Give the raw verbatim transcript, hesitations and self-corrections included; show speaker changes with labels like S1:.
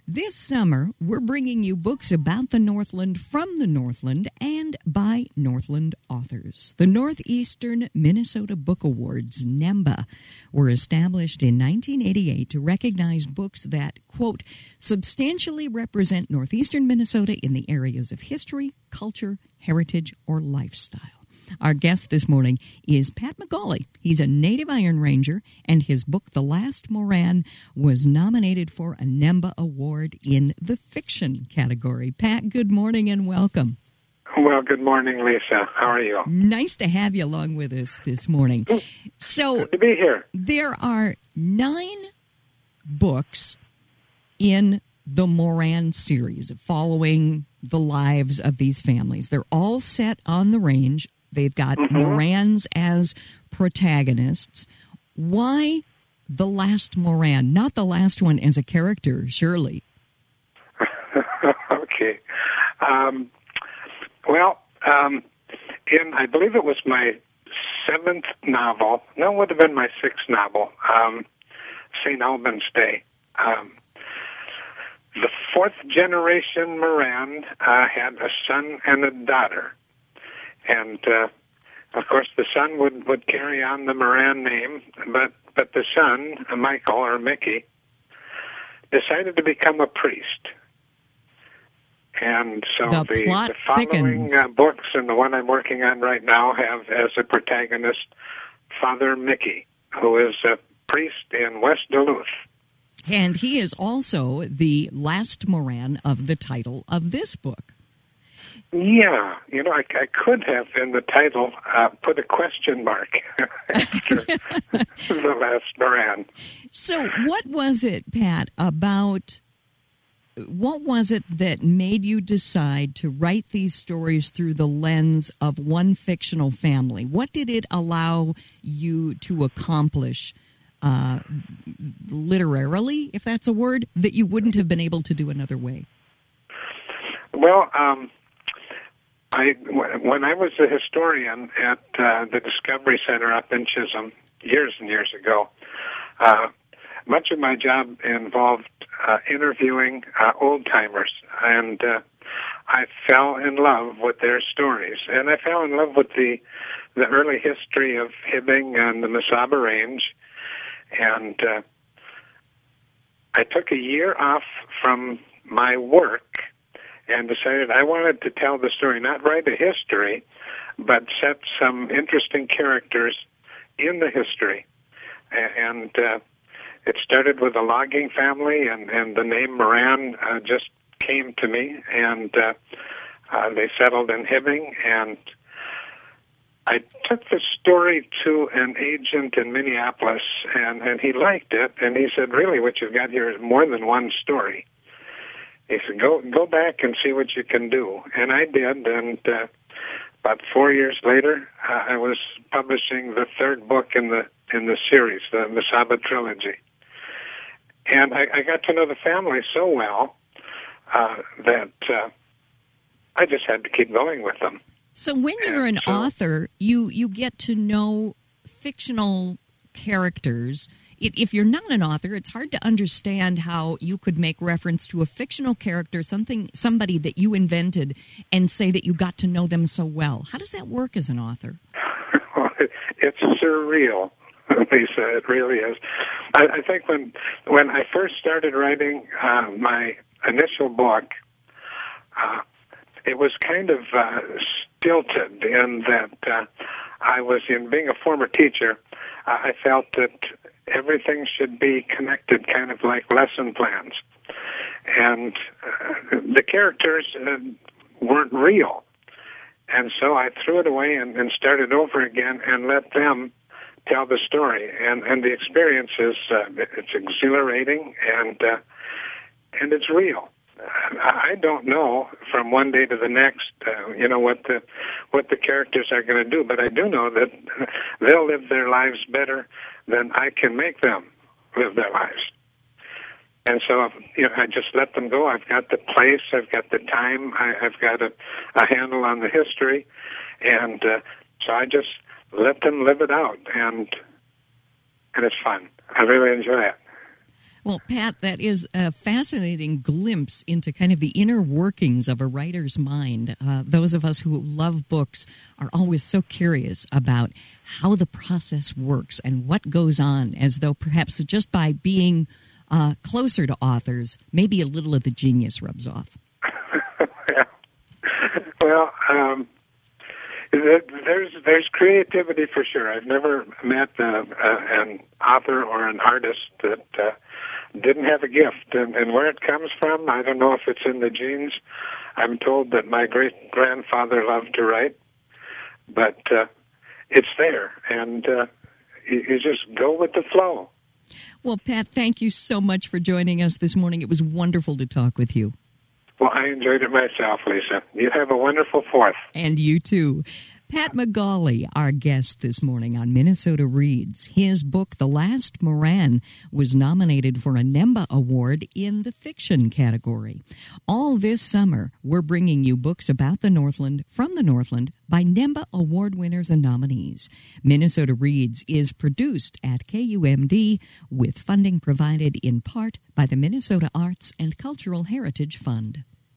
S1: This summer, we're bringing you books about the Northland from the Northland and by Northland authors. The Northeastern Minnesota Book Awards, NEMBA, were established in nineteen eighty-eight to recognize books that, quote, substantially represent Northeastern Minnesota in the areas of history, culture, heritage, or lifestyle. Our guest this morning is Pat McGauley. He's a native Iron Ranger, and his book, The Last Moran, was nominated for a NEMBA Award in the fiction category. Pat, good morning and welcome.
S2: Well, good morning, Lisa. How are you?
S1: Nice to have you along with us this morning. So,
S2: good to be here.
S1: There are nine books in the Moran series following the lives of these families. They're all set on the range. They've got mm-hmm. Morans as protagonists. Why The Last Moran? Not the last one as a character, surely.
S2: Okay. Um, well, um, in, I believe it was my seventh novel. No, it would have been my sixth novel, um, Saint Albans Day. Um, the fourth generation Moran uh, had a son and a daughter. And, uh, of course, the son would, would carry on the Moran name, but, but the son, Michael, or Mickey, decided to become a priest. And so
S1: the,
S2: the,
S1: plot
S2: the following uh, books and the one I'm working on right now have as a protagonist Father Mickey, who is a priest in West Duluth.
S1: And he is also the last Moran of the title of this book.
S2: Yeah, you know, I, I could have in the title uh, put a question mark after The Last Moran.
S1: So what was it, Pat, about, what was it that made you decide to write these stories through the lens of one fictional family? What did it allow you to accomplish uh, literarily, if that's a word, that you wouldn't have been able to do another way?
S2: Well, um... I, when I was a historian at uh, the Discovery Center up in Chisholm years and years ago, uh, much of my job involved uh, interviewing uh, old-timers, and uh, I fell in love with their stories. And I fell in love with the, the early history of Hibbing and the Mesaba Range, and uh, I took a year off from my work and decided I wanted to tell the story, not write a history, but set some interesting characters in the history. And uh, it started with a logging family, and, and the name Moran uh, just came to me, and uh, uh, they settled in Hibbing, and I took the story to an agent in Minneapolis, and, and he liked it, and he said, really, what you've got here is more than one story. He said, go go back and see what you can do. And I did, and uh, about four years later, uh, I was publishing the third book in the in the series, the Mesaba Trilogy. And I, I got to know the family so well uh, that uh, I just had to keep going with them.
S1: So when you're an
S2: so,
S1: author, you, you get to know fictional characters. If you're not an author, it's hard to understand how you could make reference to a fictional character, something, somebody that you invented, and say that you got to know them so well. How does that work as an author?
S2: It's surreal, Lisa. It really is. I, I think when when I first started writing uh, my initial book, uh, it was kind of uh, stilted in that uh, I was, in being a former teacher, uh, I felt that everything should be connected, kind of like lesson plans. And uh, the characters uh, weren't real. And so I threw it away and, and started over again and let them tell the story. And, and the experience is, uh, it's exhilarating, and uh, and it's real. I don't know from one day to the next, uh, you know, what the what the characters are going to do, but I do know that they'll live their lives better than I can make them live their lives. And so, you know, I just let them go. I've got the place, I've got the time, I, I've got a, a handle on the history, and uh, so I just let them live it out, and and it's fun. I really enjoy it.
S1: Well, Pat, that is a fascinating glimpse into kind of the inner workings of a writer's mind. Uh, those of us who love books are always so curious about how the process works and what goes on, as though perhaps just by being uh, closer to authors, maybe a little of the genius rubs off.
S2: yeah. Well, um, there's there's creativity for sure. I've never met uh, uh, an author or an artist that uh, didn't have a gift, and, and where it comes from, I don't know if it's in the genes. I'm told that my great grandfather loved to write, but uh, it's there, and uh, you, you just go with the flow.
S1: Well, Pat, thank you so much for joining us this morning. It was wonderful to talk with you.
S2: Well, I enjoyed it myself, Lisa. You have a wonderful fourth.
S1: And you too. Pat McGauley, our guest this morning on Minnesota Reads. His book, The Last Moran, was nominated for a NEMBA Award in the fiction category. All this summer, we're bringing you books about the Northland from the Northland by NEMBA Award winners and nominees. Minnesota Reads is produced at K U M D with funding provided in part by the Minnesota Arts and Cultural Heritage Fund.